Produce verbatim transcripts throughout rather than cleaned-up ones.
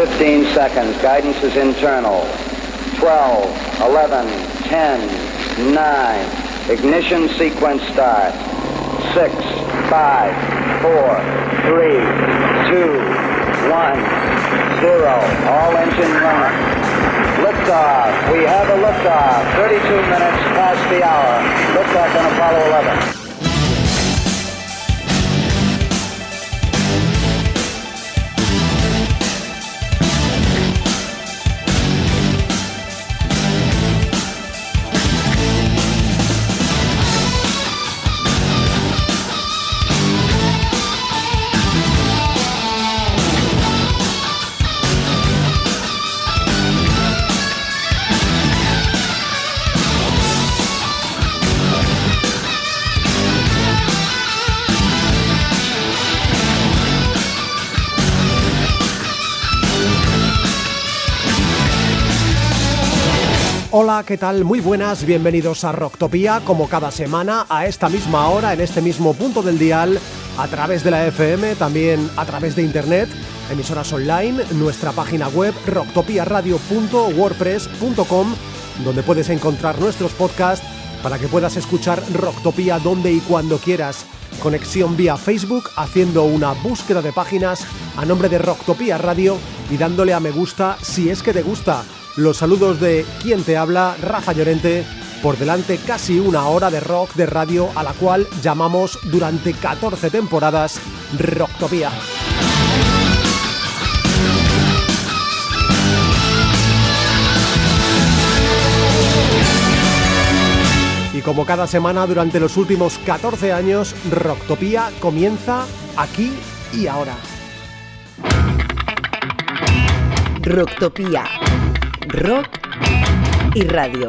fifteen seconds. Guidance is internal. twelve, eleven, ten, nine. Ignition sequence start. six, five, four, three, two, one, zero. All engine running. Liftoff. We have a liftoff. thirty-two minutes past the hour. Liftoff on Apollo eleven. Hola, ¿qué tal? Muy buenas, bienvenidos a Rocktopía, como cada semana, a esta misma hora, en este mismo punto del dial, a través de la F M, también a través de internet, emisoras online, nuestra página web rocktopia radio punto wordpress punto com, donde puedes encontrar nuestros podcasts para que puedas escuchar Rocktopía donde y cuando quieras. Conexión vía Facebook, haciendo una búsqueda de páginas a nombre de Rocktopía Radio y dándole a me gusta si es que te gusta. Los saludos de quien te habla, Rafa Llorente, por delante casi una hora de rock de radio a la cual llamamos durante catorce temporadas Rocktopía. Y como cada semana durante los últimos catorce años, Rocktopía comienza aquí y ahora. Rocktopía. Rock y radio.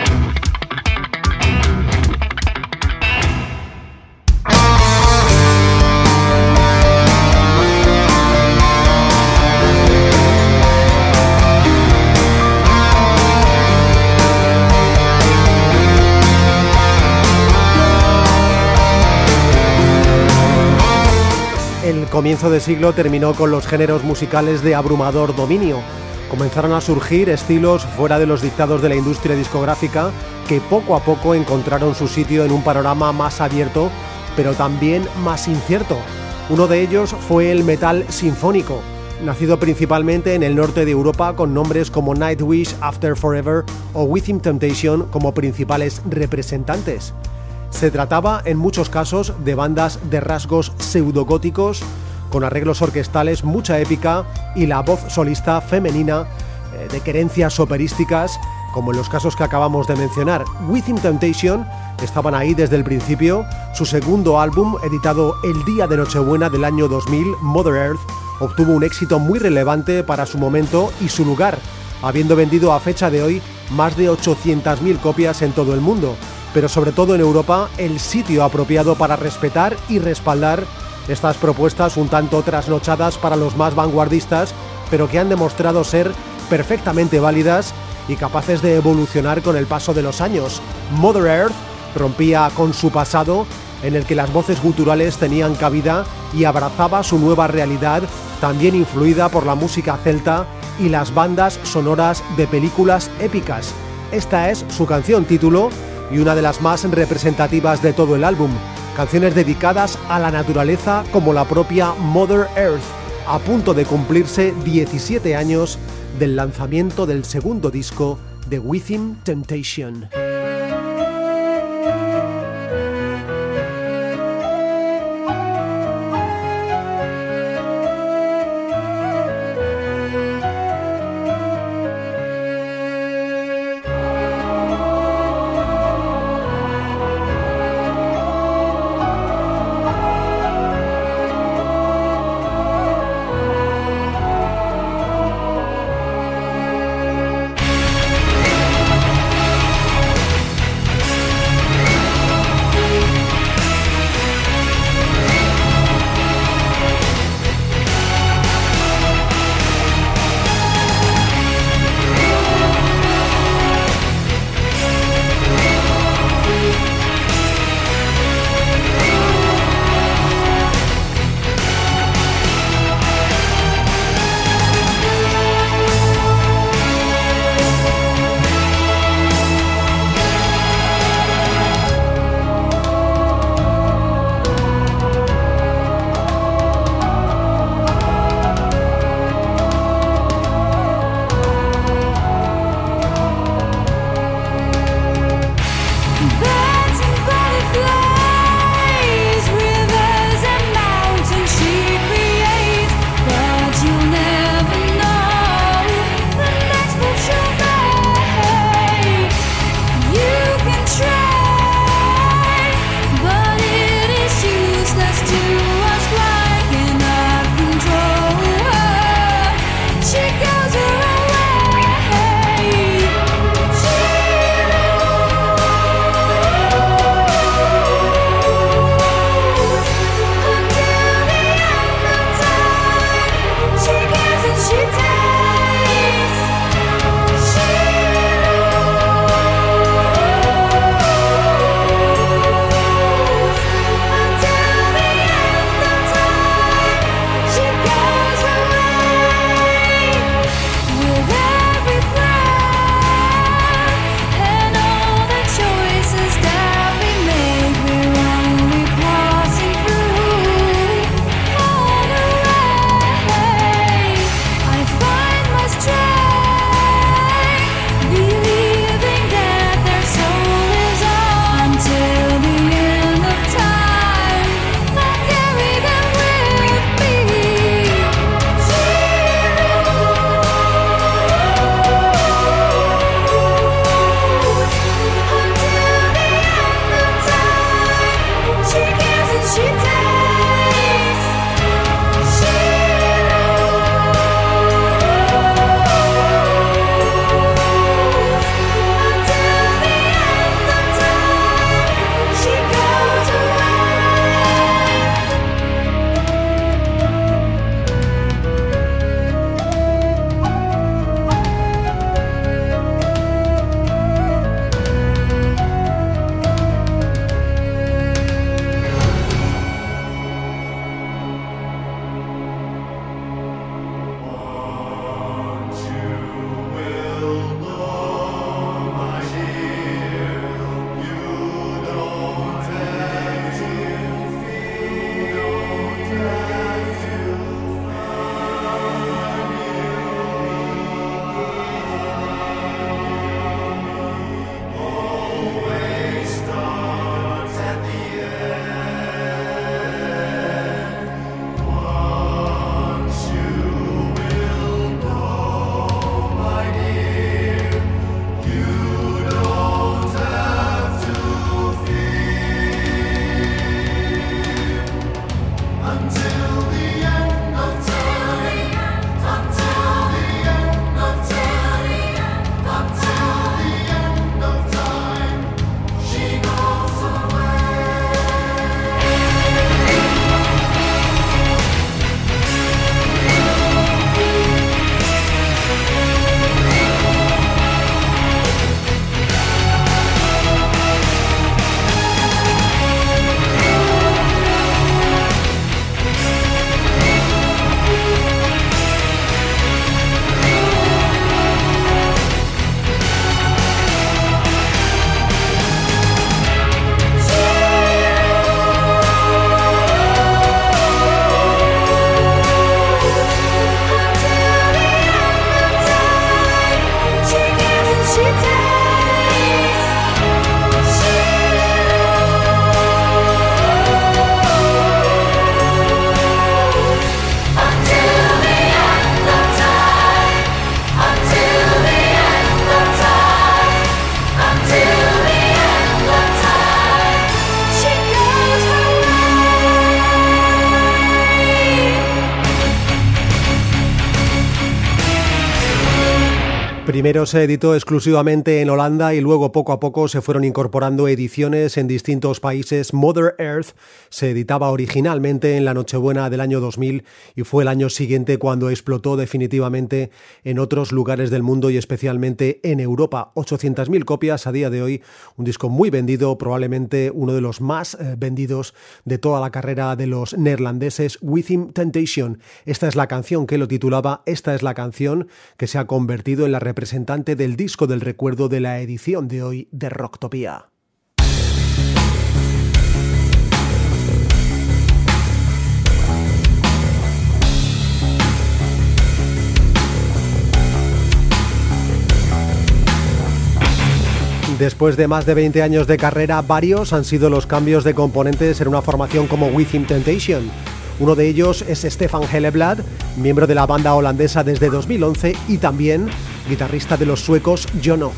El comienzo de siglo terminó con los géneros musicales de abrumador dominio. Comenzaron a surgir estilos fuera de los dictados de la industria discográfica que poco a poco encontraron su sitio en un panorama más abierto, pero también más incierto. Uno de ellos fue el metal sinfónico, nacido principalmente en el norte de Europa con nombres como Nightwish, After Forever o Within Temptation como principales representantes. Se trataba en muchos casos de bandas de rasgos pseudogóticos, con arreglos orquestales, mucha épica y la voz solista femenina eh, de querencias operísticas, como en los casos que acabamos de mencionar. Within Temptation estaban ahí desde el principio. Su segundo álbum, editado el día de Nochebuena del año dos mil, Mother Earth, obtuvo un éxito muy relevante para su momento y su lugar, habiendo vendido a fecha de hoy más de ochocientas mil copias en todo el mundo, pero sobre todo en Europa, el sitio apropiado para respetar y respaldar estas propuestas un tanto trasnochadas para los más vanguardistas, pero que han demostrado ser perfectamente válidas y capaces de evolucionar con el paso de los años. Mother Earth rompía con su pasado, en el que las voces guturales tenían cabida, y abrazaba su nueva realidad, también influida por la música celta y las bandas sonoras de películas épicas. Esta es su canción título y una de las más representativas de todo el álbum. Canciones dedicadas a la naturaleza como la propia Mother Earth, a punto de cumplirse diecisiete años del lanzamiento del segundo disco de Within Temptation. Primero se editó exclusivamente en Holanda y luego poco a poco se fueron incorporando ediciones en distintos países. Mother Earth se editaba originalmente en la Nochebuena del año dos mil y fue el año siguiente cuando explotó definitivamente en otros lugares del mundo y especialmente en Europa. ochocientas mil copias a día de hoy, un disco muy vendido, probablemente uno de los más eh, vendidos de toda la carrera de los neerlandeses, Within Temptation. Esta es la canción que lo titulaba, esta es la canción que se ha convertido en la representante del disco del recuerdo de la edición de hoy de Rocktopia. Después de más de veinte años de carrera, varios han sido los cambios de componentes en una formación como Within Temptation. Uno de ellos es Stefan Helleblad, miembro de la banda holandesa desde dos mil once y también guitarrista de los suecos Jono.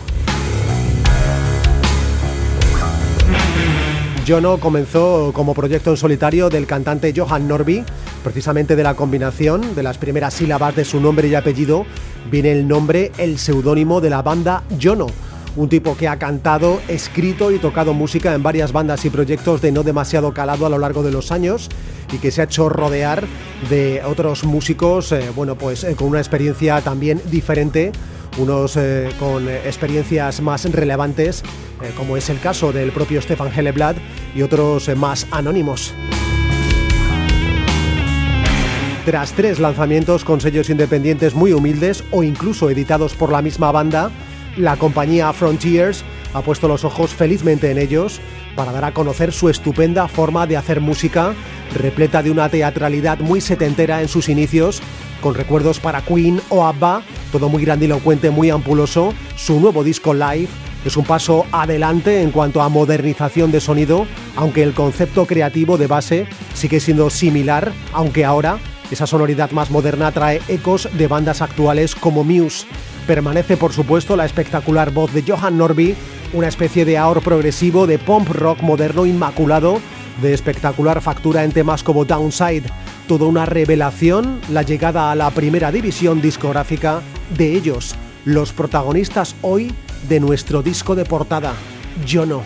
Jono comenzó como proyecto en solitario del cantante Johan Norby. Precisamente de la combinación de las primeras sílabas de su nombre y apellido viene el nombre, el seudónimo de la banda Jono. Un tipo que ha cantado, escrito y tocado música en varias bandas y proyectos de no demasiado calado a lo largo de los años y que se ha hecho rodear de otros músicos, eh, bueno, pues eh, con una experiencia también diferente, unos eh, con experiencias más relevantes, eh, como es el caso del propio Stefan Helleblad, y otros eh, más anónimos. Tras tres lanzamientos con sellos independientes muy humildes o incluso editados por la misma banda, la compañía Frontiers ha puesto los ojos felizmente en ellos para dar a conocer su estupenda forma de hacer música, repleta de una teatralidad muy setentera en sus inicios, con recuerdos para Queen o ABBA, todo muy grandilocuente, muy ampuloso. Su nuevo disco Live es un paso adelante en cuanto a modernización de sonido, aunque el concepto creativo de base sigue siendo similar, aunque ahora esa sonoridad más moderna trae ecos de bandas actuales como Muse. Permanece, por supuesto, la espectacular voz de Johan Norby, una especie de aor progresivo, de pop rock moderno inmaculado, de espectacular factura en temas como Downside. Toda una revelación, la llegada a la primera división discográfica de ellos, los protagonistas hoy de nuestro disco de portada, Jono.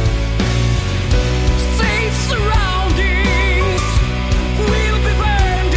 Safe surroundings, we'll be burned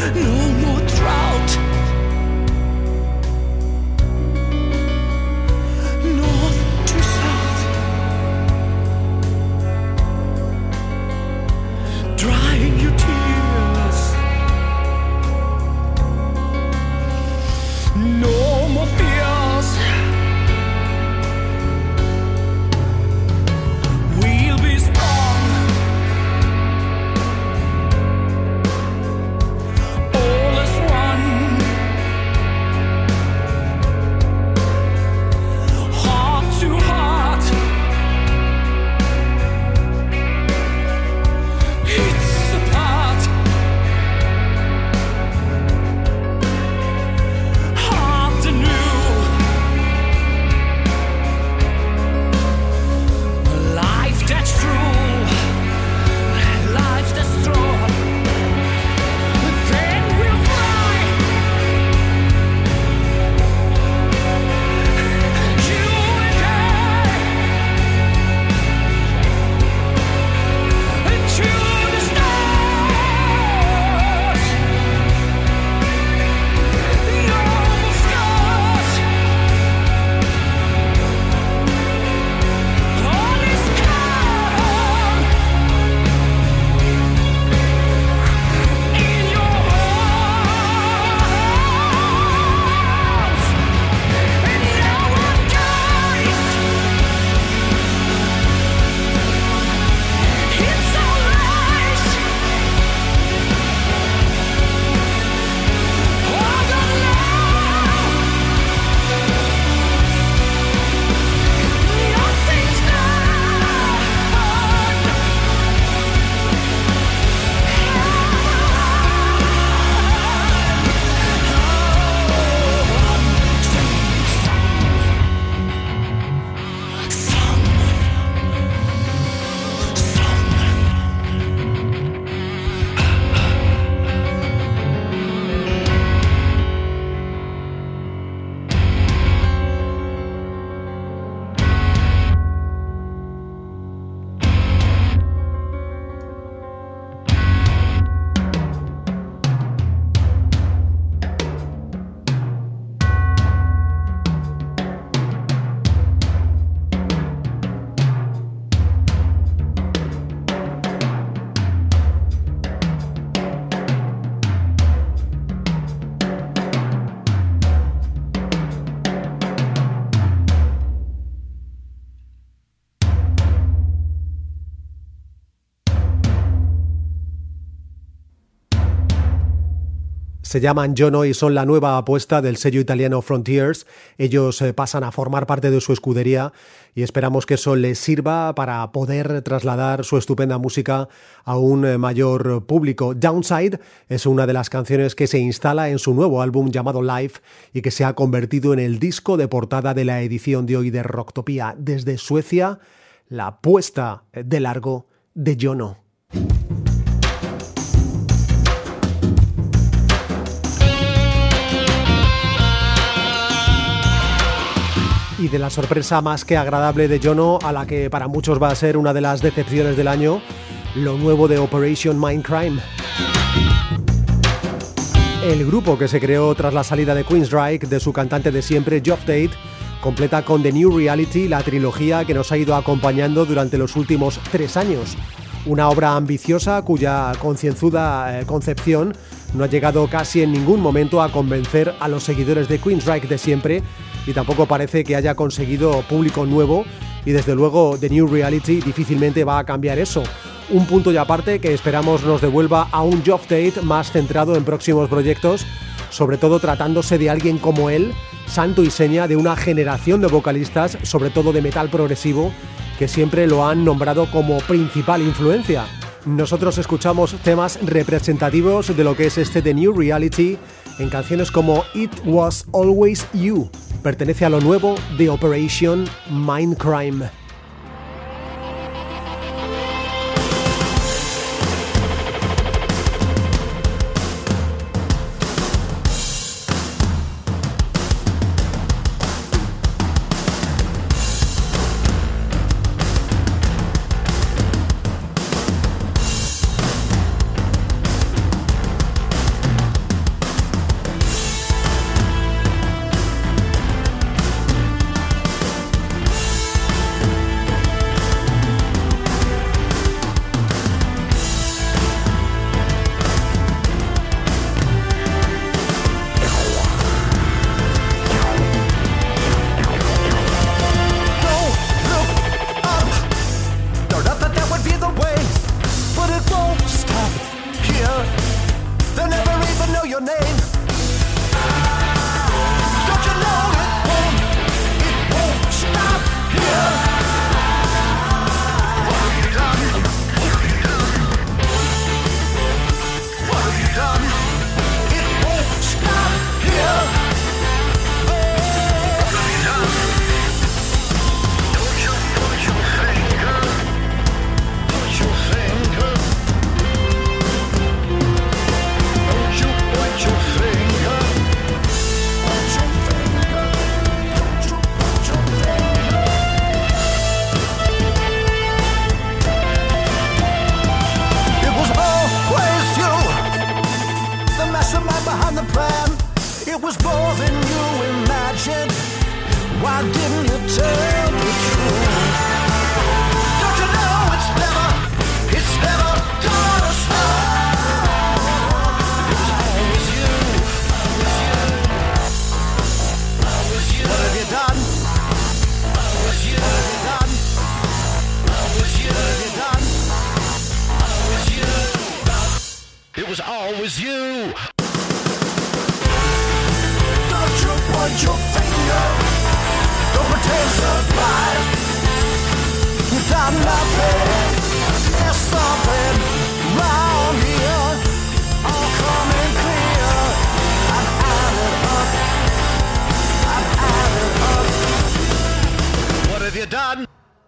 Se llaman Jono y son la nueva apuesta del sello italiano Frontiers. Ellos eh, pasan a formar parte de su escudería y esperamos que eso les sirva para poder trasladar su estupenda música a un eh, mayor público. Downside es una de las canciones que se instala en su nuevo álbum llamado Live y que se ha convertido en el disco de portada de la edición de hoy de Rocktopia. Desde Suecia, la puesta de largo de Jono. Y de la sorpresa más que agradable de Jono, a la que para muchos va a ser una de las decepciones del año, lo nuevo de Operation Mindcrime. El grupo, que se creó tras la salida de Queensryche de su cantante de siempre, Geoff Tate, completa con The New Reality la trilogía que nos ha ido acompañando durante los últimos tres años. Una obra ambiciosa cuya concienzuda eh, concepción no ha llegado casi en ningún momento a convencer a los seguidores de Queensryche de siempre, y tampoco parece que haya conseguido público nuevo, y desde luego The New Reality difícilmente va a cambiar eso. Un punto y aparte que esperamos nos devuelva a un Geoff Tate más centrado en próximos proyectos, sobre todo tratándose de alguien como él, santo y seña de una generación de vocalistas, sobre todo de metal progresivo, que siempre lo han nombrado como principal influencia. Nosotros escuchamos temas representativos de lo que es este The New Reality en canciones como It Was Always You. Pertenece a lo nuevo de Operation Mindcrime. right behind the plan. It was more than you imagined. Why didn't you tell the truth? Don't you know it's never, it's never gonna stop? It was always you, always you. What have you done? Always you. What have you done? Always you. What have you done? Always you. It was always you. Don't you point your finger. Don't pretend surprise. You've done nothing. There's something wrong here. All coming clear. I've added up. I've added up. What have you done?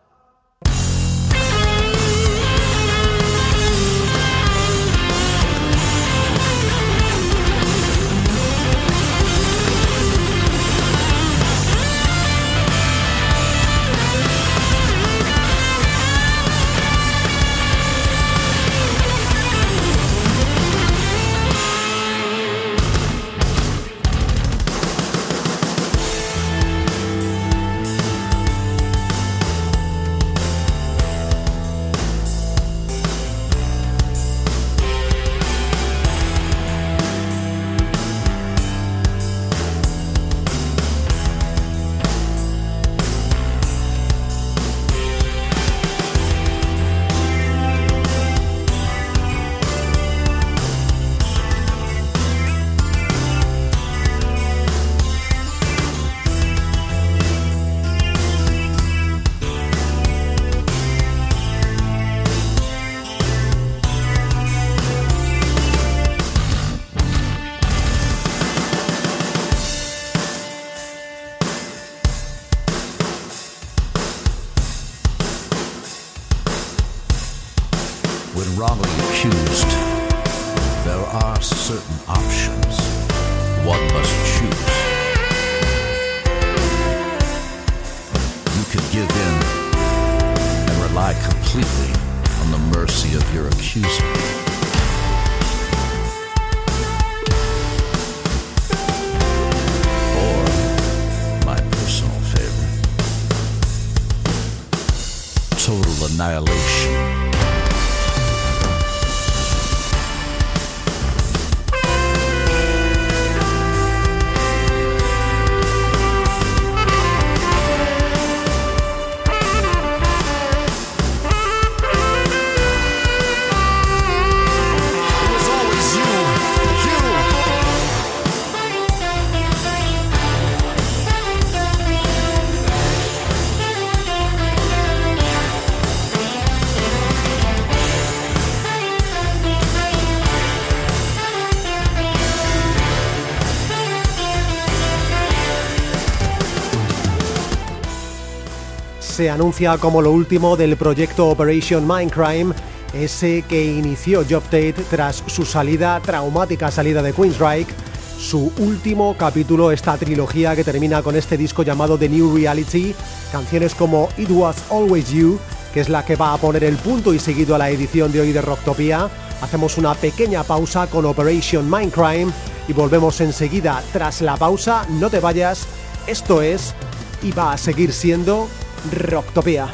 Se anuncia como lo último del proyecto Operation Mindcrime, ese que inició Geoff Tate tras su salida, traumática salida de Queensryche, su último capítulo, esta trilogía que termina con este disco llamado The New Reality, canciones como It Was Always You, que es la que va a poner el punto y seguido a la edición de hoy de Rocktopia. Hacemos una pequeña pausa con Operation Mindcrime y volvemos enseguida. Tras la pausa, no te vayas, esto es y va a seguir siendo Rocktopia.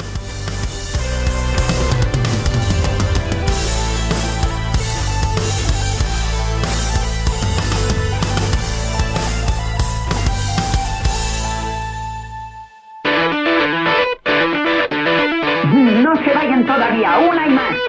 No se vayan todavía, una y más.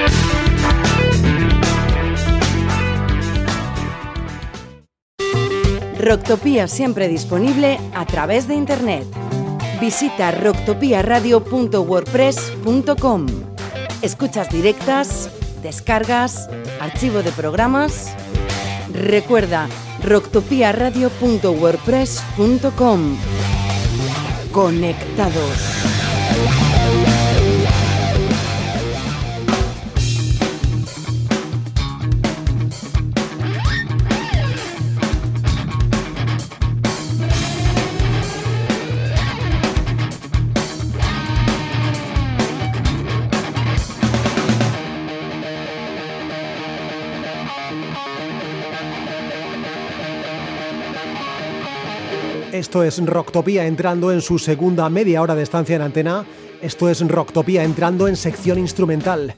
Rocktopia siempre disponible a través de internet. Visita rocktopia radio punto wordpress punto com. Escuchas directas, descargas, archivo de programas. Recuerda rocktopia radio punto wordpress punto com. Conectados. Esto es Rocktopía entrando en su segunda media hora de estancia en antena. Esto es Rocktopía entrando en sección instrumental.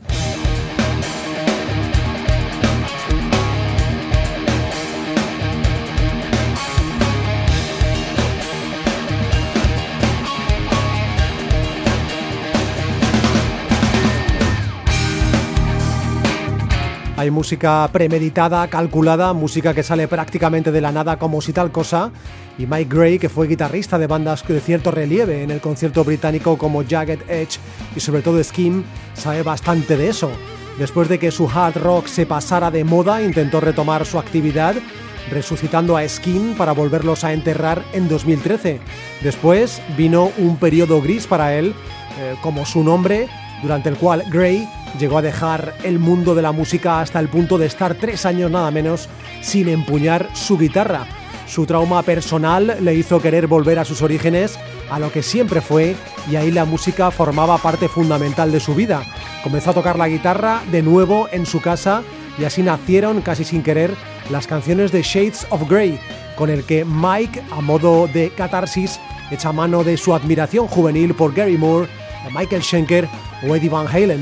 Hay música premeditada, calculada, música que sale prácticamente de la nada como si tal cosa, y Mike Gray, que fue guitarrista de bandas de cierto relieve en el concierto británico como Jagged Edge y sobre todo Skim, sabe bastante de eso. Después de que su hard rock se pasara de moda, intentó retomar su actividad, resucitando a Skim para volverlos a enterrar en dos mil trece. Después vino un periodo gris para él, eh, como su nombre, durante el cual Gray llegó a dejar el mundo de la música hasta el punto de estar tres años nada menos sin empuñar su guitarra. Su trauma personal le hizo querer volver a sus orígenes, a lo que siempre fue, y ahí la música formaba parte fundamental de su vida. Comenzó a tocar la guitarra de nuevo en su casa y así nacieron, casi sin querer, las canciones de Shades of Grey, con el que Mike, a modo de catarsis, echa mano de su admiración juvenil por Gary Moore, Michael Schenker o Eddie Van Halen.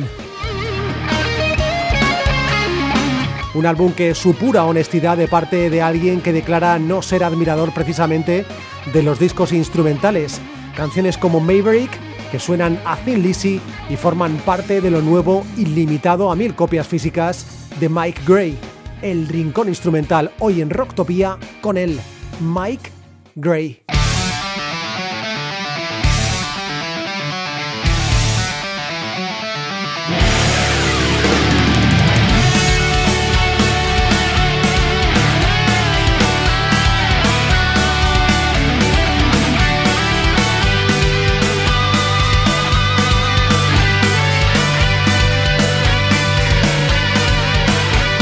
Un álbum que su pura honestidad de parte de alguien que declara no ser admirador precisamente de los discos instrumentales. Canciones como Maverick, que suenan a Thin Lizzy y forman parte de lo nuevo y limitado a mil copias físicas de Mike Gray. El rincón instrumental hoy en Rocktopía con él, Mike Gray.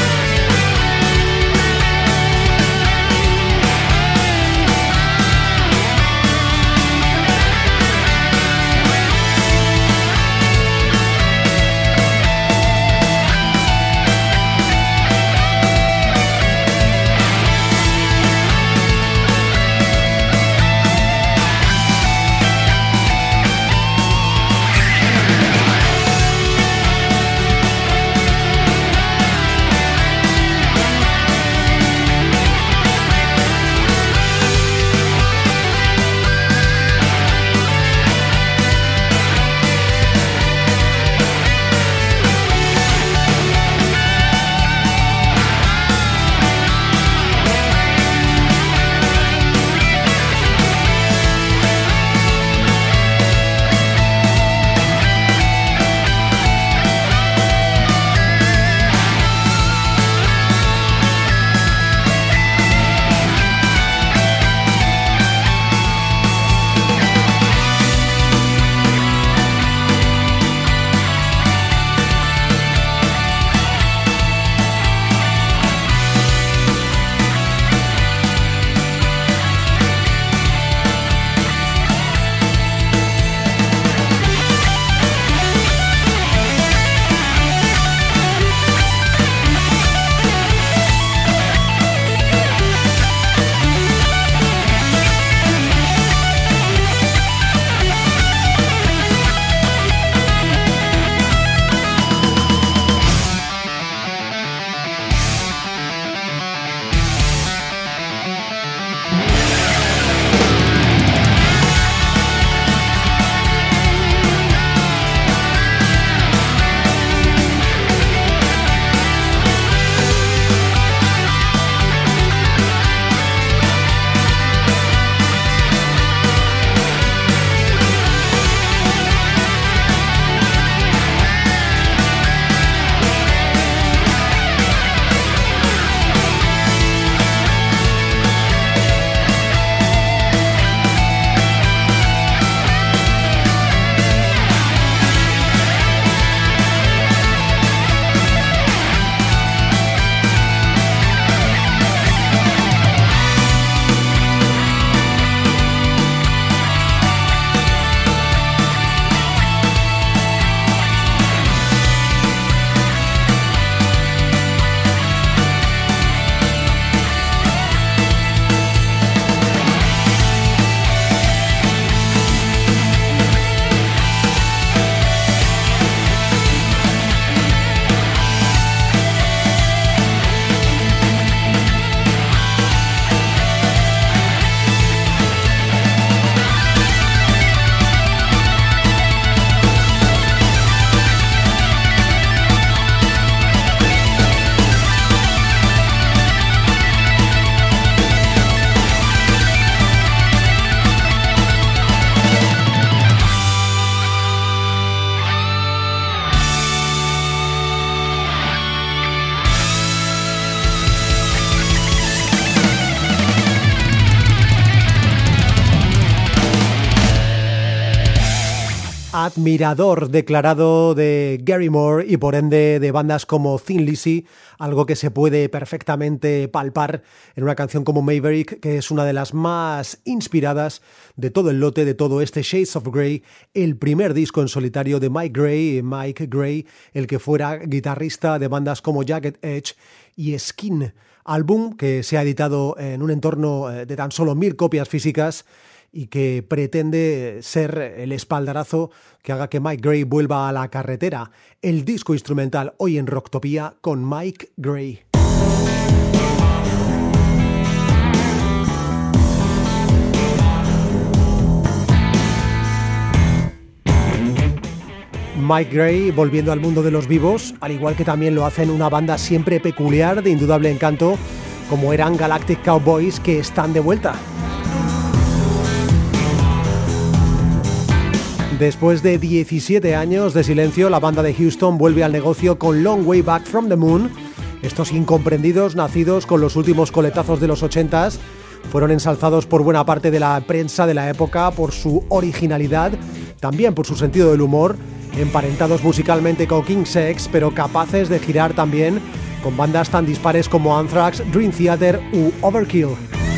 We'll be right back. admirador declarado de Gary Moore y por ende de bandas como Thin Lizzy, algo que se puede perfectamente palpar en una canción como Maverick, que es una de las más inspiradas de todo el lote, de todo este Shades of Grey, el primer disco en solitario de Mike Gray, Mike Gray, el que fuera guitarrista de bandas como Jagged Edge y Skin, álbum que se ha editado en un entorno de tan solo mil copias físicas y que pretende ser el espaldarazo que haga que Mike Gray vuelva a la carretera. El disco instrumental hoy en Rocktopía con Mike Gray. Mike Gray volviendo al mundo de los vivos, al igual que también lo hacen una banda siempre peculiar, de indudable encanto, como eran Galactic Cowboys, que están de vuelta. Después de diecisiete años de silencio, la banda de Houston vuelve al negocio con Long Way Back from the Moon. Estos incomprendidos, nacidos con los últimos coletazos de los ochentas, fueron ensalzados por buena parte de la prensa de la época por su originalidad, también por su sentido del humor, emparentados musicalmente con King Sex, pero capaces de girar también con bandas tan dispares como Anthrax, Dream Theater u Overkill.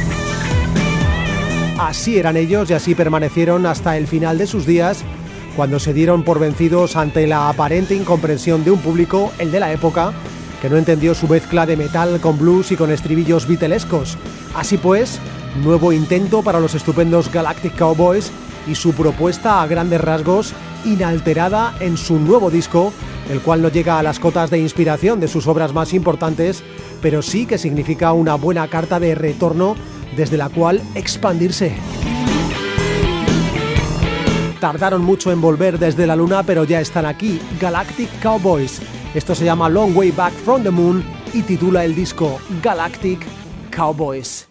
Así eran ellos y así permanecieron hasta el final de sus días, cuando se dieron por vencidos ante la aparente incomprensión de un público, el de la época, que no entendió su mezcla de metal con blues y con estribillos beatlescos. Así pues, nuevo intento para los estupendos Galactic Cowboys y su propuesta a grandes rasgos inalterada en su nuevo disco, el cual no llega a las cotas de inspiración de sus obras más importantes, pero sí que significa una buena carta de retorno desde la cual expandirse. Tardaron mucho en volver desde la luna, pero ya están aquí, Galactic Cowboys. Esto se llama Long Way Back from the Moon y titula el disco Galactic Cowboys.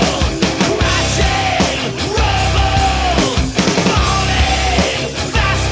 Fast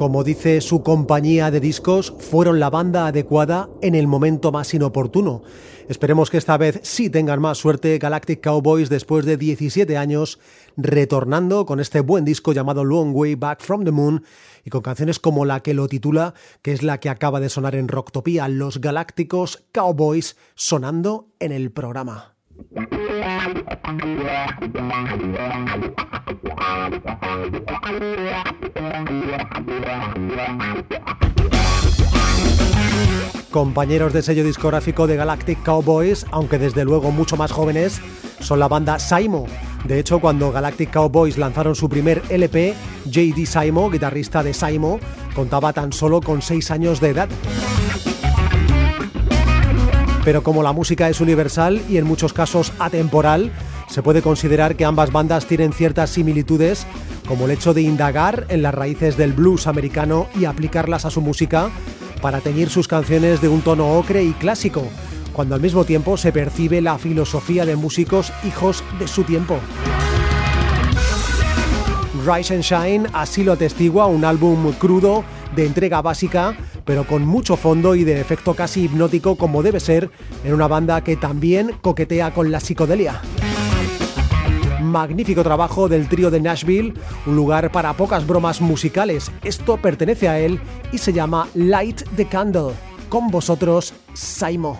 Como dice su compañía de discos, fueron la banda adecuada en el momento más inoportuno. Esperemos que esta vez sí tengan más suerte Galactic Cowboys después de diecisiete años, retornando con este buen disco llamado Long Way Back from the Moon y con canciones como la que lo titula, que es la que acaba de sonar en Rocktopía, Los Galácticos Cowboys, sonando en el programa. Compañeros de sello discográfico de Galactic Cowboys, aunque desde luego mucho más jóvenes, son la banda Saimo. De hecho, cuando Galactic Cowboys lanzaron su primer L P, J D Saimo, guitarrista de Saimo, contaba tan solo con seis años de edad. Pero como la música es universal y en muchos casos atemporal, se puede considerar que ambas bandas tienen ciertas similitudes, como el hecho de indagar en las raíces del blues americano y aplicarlas a su música para teñir sus canciones de un tono ocre y clásico, cuando al mismo tiempo se percibe la filosofía de músicos hijos de su tiempo. Rise and Shine así lo atestigua, un álbum crudo, de entrega básica, pero con mucho fondo y de efecto casi hipnótico, como debe ser en una banda que también coquetea con la psicodelia. Magnífico trabajo del trío de Nashville, un lugar para pocas bromas musicales. Esto pertenece a él y se llama Light the Candle. Con vosotros, Saimo.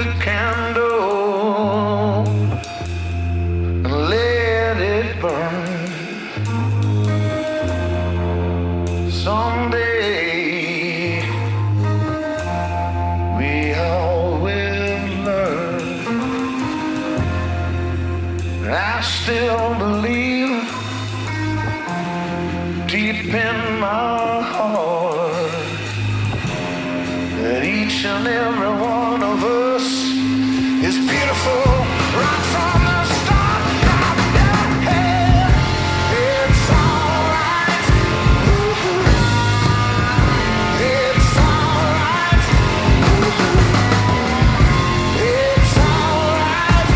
the candle and let it burn. Someday we all will learn. I still believe deep in my heart that each and every one of us is beautiful right from the start. Yeah, yeah. It's alright. It's alright. It's alright.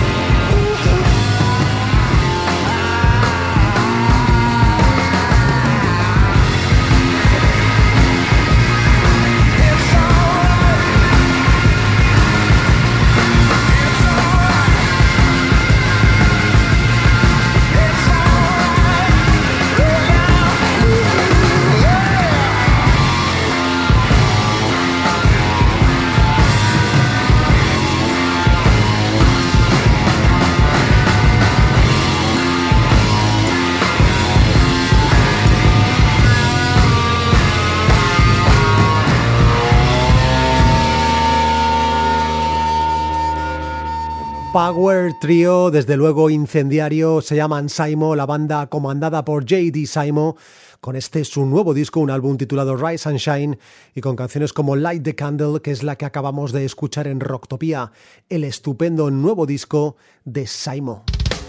Power Trio, desde luego incendiario, se llaman Saimo, la banda comandada por J D Saimo, con este su nuevo disco, un álbum titulado Rise and Shine, y con canciones como Light the Candle, que es la que acabamos de escuchar en Rocktopia, el estupendo nuevo disco de Saimo.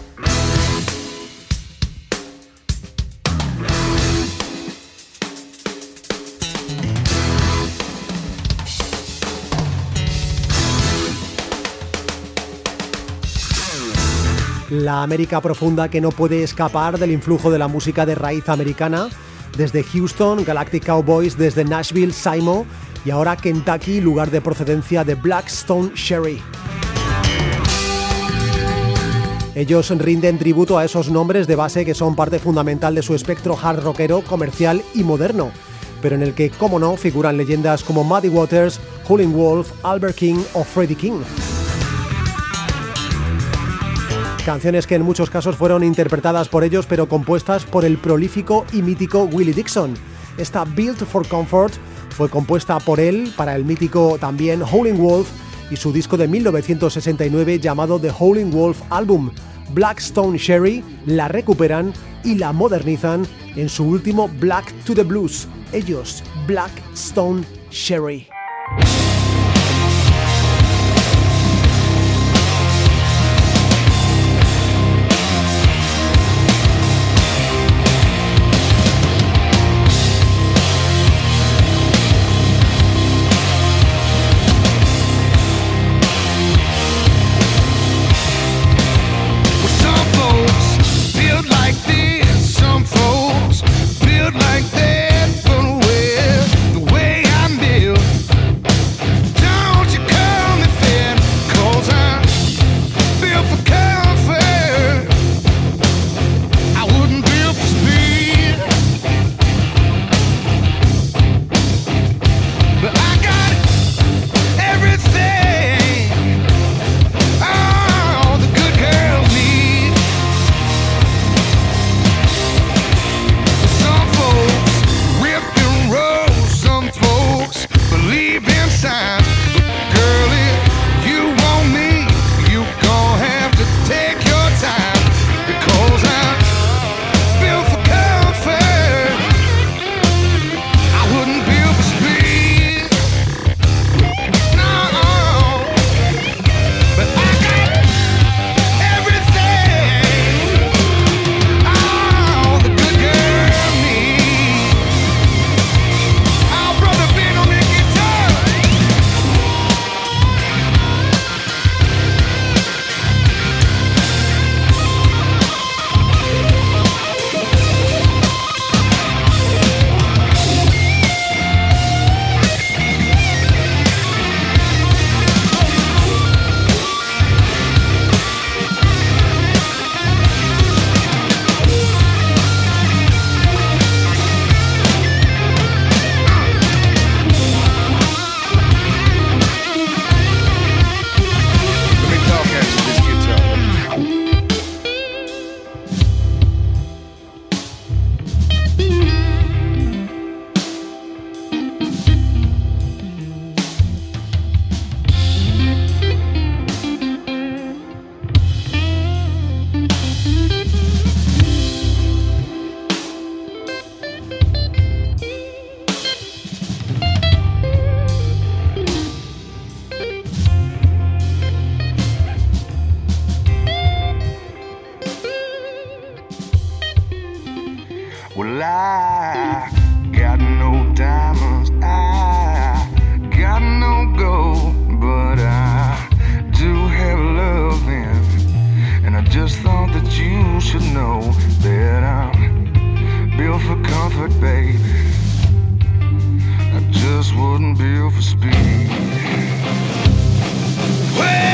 La América profunda que no puede escapar del influjo de la música de raíz americana, desde Houston, Galactic Cowboys, desde Nashville, Saimo, y ahora Kentucky, lugar de procedencia de Black Stone Sherry. Ellos rinden tributo a esos nombres de base que son parte fundamental de su espectro hard rockero, comercial y moderno, pero en el que, como no, figuran leyendas como Muddy Waters, Howlin' Wolf, Albert King o Freddie King. Canciones que en muchos casos fueron interpretadas por ellos, pero compuestas por el prolífico y mítico Willie Dixon. Esta Built for Comfort fue compuesta por él para el mítico también Howlin' Wolf y su disco de mil novecientos sesenta y nueve llamado The Howlin' Wolf Album. Black Stone Sherry la recuperan y la modernizan en su último Black to the Blues. Ellos, Black Stone Sherry. Like that, but well, the way I'm built comfort, baby. I just wouldn't build for speed. Well,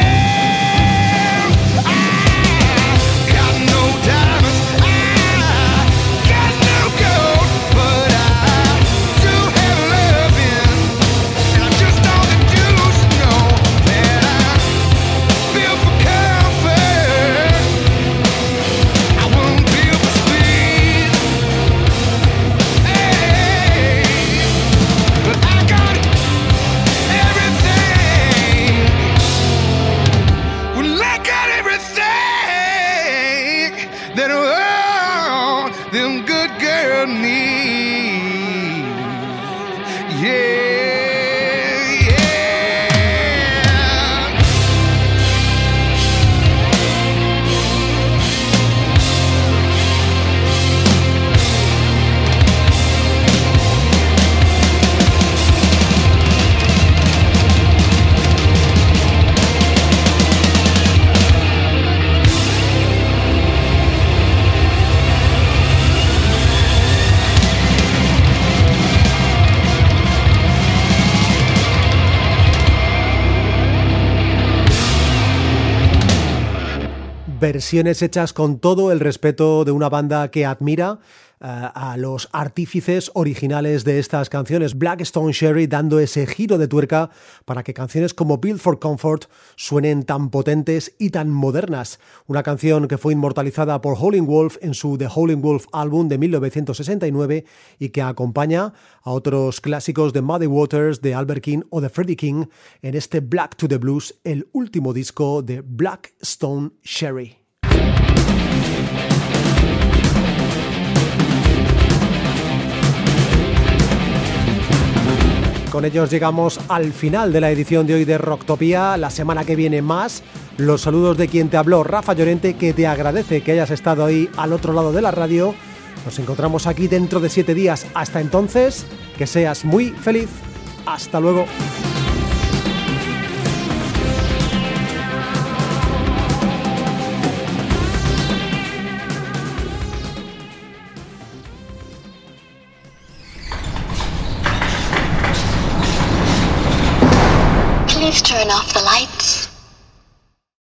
versiones hechas con todo el respeto de una banda que admira uh, a los artífices originales de estas canciones. Black Stone Cherry dando ese giro de tuerca para que canciones como Built for Comfort suenen tan potentes y tan modernas. Una canción que fue inmortalizada por Howlin' Wolf en su The Howlin' Wolf álbum de mil novecientos sesenta y nueve y que acompaña a otros clásicos de Muddy Waters, de Albert King o de Freddie King en este Black to the Blues, el último disco de Black Stone Cherry. Con ellos llegamos al final de la edición de hoy de Rocktopía. La semana que viene más. Los saludos de quien te habló, Rafa Llorente, que te agradece que hayas estado ahí al otro lado de la radio. Nos encontramos aquí dentro de siete días. Hasta entonces, que seas muy feliz. Hasta luego. Please turn off the lights.